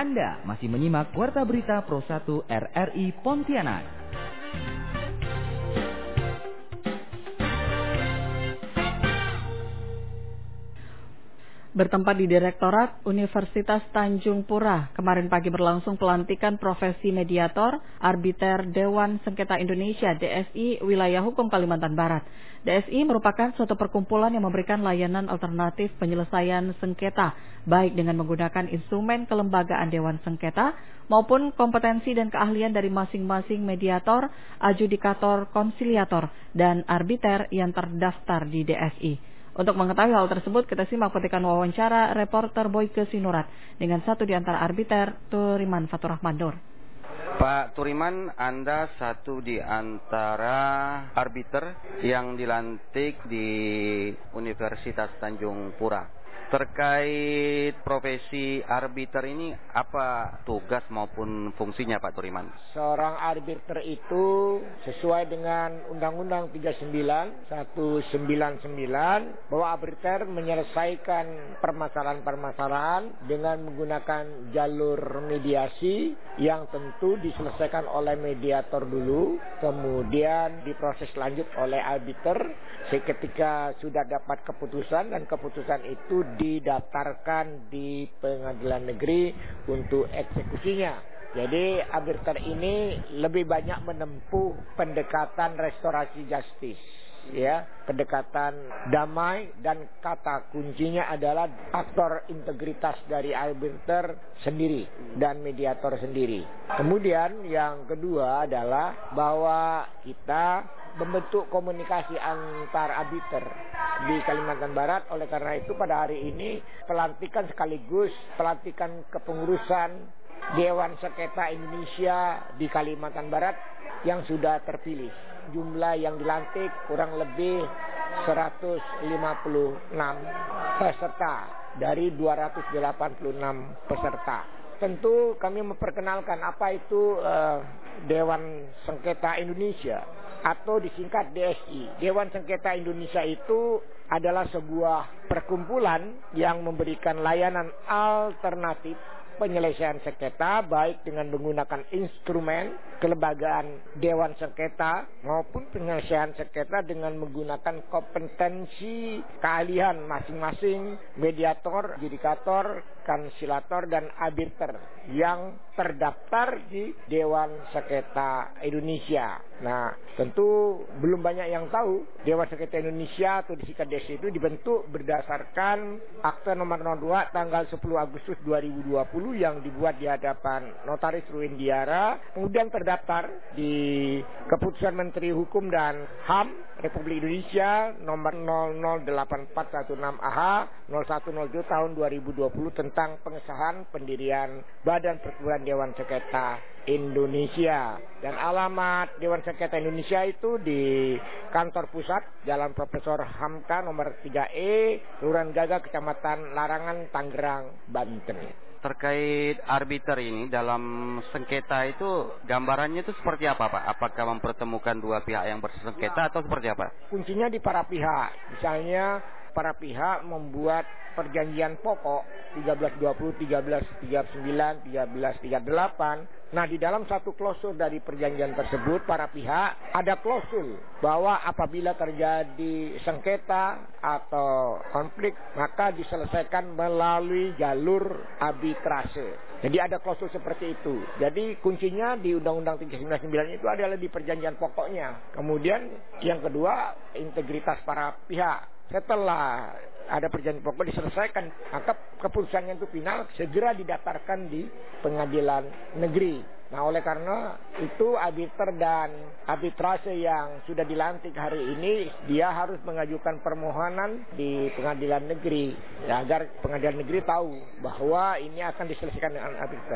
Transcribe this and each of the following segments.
Anda masih menyimak Warta Berita Pro 1 RRI Pontianak. Bertempat di Direktorat Universitas Tanjung Pura, kemarin pagi berlangsung pelantikan profesi mediator arbiter Dewan Sengketa Indonesia DSI Wilayah Hukum Kalimantan Barat. DSI merupakan suatu perkumpulan yang memberikan layanan alternatif penyelesaian sengketa, baik dengan menggunakan instrumen kelembagaan Dewan Sengketa maupun kompetensi dan keahlian dari masing-masing mediator, adjudikator, konsiliator, dan arbiter yang terdaftar di DSI. Untuk mengetahui hal tersebut, kita simak petikan wawancara reporter Boyke Sinurat dengan satu di antara arbiter, Turiman Faturrahman Nur. Pak Turiman, Anda satu di antara arbiter yang dilantik di Universitas Tanjung Pura. Terkait profesi arbiter ini, apa tugas maupun fungsinya Pak Turiman? Seorang arbiter itu sesuai dengan Undang-Undang 39/199 bahwa arbiter menyelesaikan permasalahan-permasalahan dengan menggunakan jalur mediasi yang tentu diselesaikan oleh mediator dulu, kemudian diproses lanjut oleh arbiter ketika sudah dapat keputusan, dan keputusan itu didaftarkan di pengadilan negeri untuk eksekusinya. Jadi arbiter ini lebih banyak menempuh pendekatan restorasi justice, ya, pendekatan damai, dan kata kuncinya adalah faktor integritas dari arbiter sendiri dan mediator sendiri. Kemudian yang kedua adalah bahwa kita membentuk komunikasi antar arbiter di Kalimantan Barat. Oleh karena itu pada hari ini pelantikan sekaligus pelantikan kepengurusan Dewan Sengketa Indonesia di Kalimantan Barat yang sudah terpilih. Jumlah yang dilantik kurang lebih 156 peserta dari 286 peserta. Tentu kami memperkenalkan apa itu Dewan Sengketa Indonesia atau disingkat DSI. Dewan Sengketa Indonesia itu adalah sebuah perkumpulan yang memberikan layanan alternatif penyelesaian sengketa baik dengan menggunakan instrumen kelembagaan Dewan Sengketa maupun penyelesaian sengketa dengan menggunakan kompetensi keahlian masing-masing mediator, adjudikator, konsiliator, dan arbiter yang terdaftar di Dewan Sengketa Indonesia. Nah, tentu belum banyak yang tahu Dewan Sengketa Indonesia atau disingkat DSI itu dibentuk berdasarkan Akte Nomor 02 tanggal 10 Agustus 2020 yang dibuat di hadapan Notaris Ruindiara, kemudian terdaftar di Keputusan Menteri Hukum dan HAM Republik Indonesia nomor 008416AH 0102 tahun 2020 tentang pengesahan pendirian Badan Perkumpulan Dewan Sengketa Indonesia. Dan alamat Dewan Sengketa Indonesia itu di kantor pusat Jalan Profesor Hamka nomor 3E, Kelurahan Gaga, Kecamatan Larangan, Tangerang, Banten. Terkait arbiter ini dalam sengketa itu gambarannya itu seperti apa Pak? Apakah mempertemukan dua pihak yang bersengketa atau seperti apa? Kuncinya di para pihak. Misalnya para pihak membuat perjanjian pokok 1320, 1339, 1338. Nah, di dalam satu klausul dari perjanjian tersebut para pihak ada klausul bahwa apabila terjadi sengketa atau konflik maka diselesaikan melalui jalur arbitrase. Jadi ada klausul seperti itu. Jadi kuncinya di Undang-Undang 399 itu adalah di perjanjian pokoknya. Kemudian yang kedua, integritas para pihak. Setelah ada perjanjian pokok diselesaikan, maka keputusannya itu final segera didaftarkan di pengadilan negeri. Nah, oleh karena itu arbiter dan arbitrase yang sudah dilantik hari ini dia harus mengajukan permohonan di pengadilan negeri ya, agar pengadilan negeri tahu bahwa ini akan diselesaikan dengan arbiter.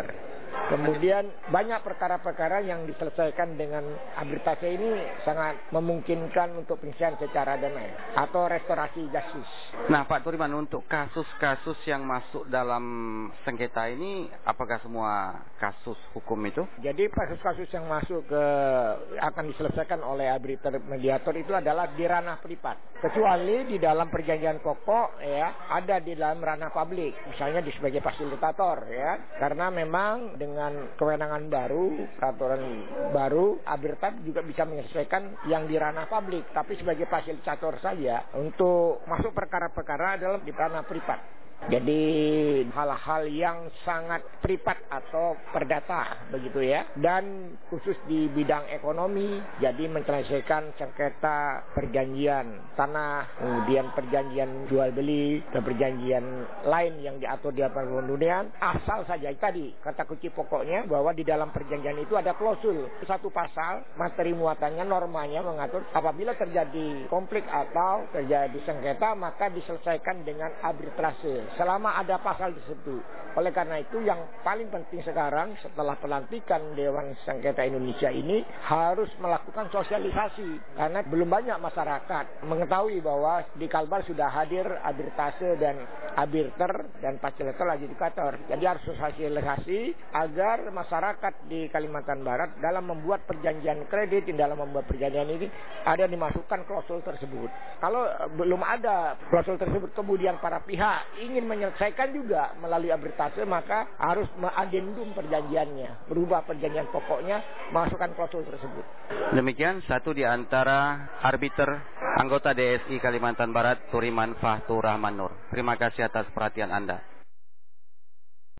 Kemudian banyak perkara-perkara yang diselesaikan dengan arbitrase ini sangat memungkinkan untuk penyelesaian secara damai atau restorasi justice. Nah, Pak Turiman, untuk kasus-kasus yang masuk dalam sengketa ini, apakah semua kasus hukum itu? Jadi kasus-kasus yang masuk akan diselesaikan oleh arbiter mediator itu adalah di ranah privat. Kecuali di dalam perjanjian pokok ya, ada di dalam ranah publik, misalnya sebagai fasilitator ya. Karena memang dengan kewenangan baru, peraturan baru, arbiter juga bisa menyelesaikan yang di ranah publik, tapi sebagai fasilitator saja. Untuk masuk perkara-perkara adalah di ranah privat. Jadi hal-hal yang sangat privat atau perdata begitu ya. Dan khusus di bidang ekonomi, jadi menyelesaikan sengketa perjanjian tanah, kemudian perjanjian jual beli dan perjanjian lain yang diatur di perundang-undangan. Asal saja tadi kata kunci pokoknya bahwa di dalam perjanjian itu ada klausul, satu pasal materi muatannya, normanya mengatur apabila terjadi konflik atau terjadi sengketa maka diselesaikan dengan arbitrase selama ada pasal tersebut. Oleh karena itu yang paling penting sekarang setelah pelantikan Dewan Sengketa Indonesia ini harus melakukan sosialisasi, karena belum banyak masyarakat mengetahui bahwa di Kalbar sudah hadir arbitrase dan arbiter dan fasilitator adjudikator. Jadi harus sosialisasi agar masyarakat di Kalimantan Barat dalam membuat perjanjian kredit, dalam membuat perjanjian ini ada dimasukkan klausul tersebut. Kalau belum ada klausul tersebut kemudian para pihak ingin menyelesaikan juga melalui arbitrase, maka harus mengadendum perjanjiannya, berubah perjanjian pokoknya, masukkan klausul tersebut. Demikian satu di antara arbiter anggota DSI Kalimantan Barat, Turiman Fahtur Rahman Nur. Terima kasih atas perhatian Anda.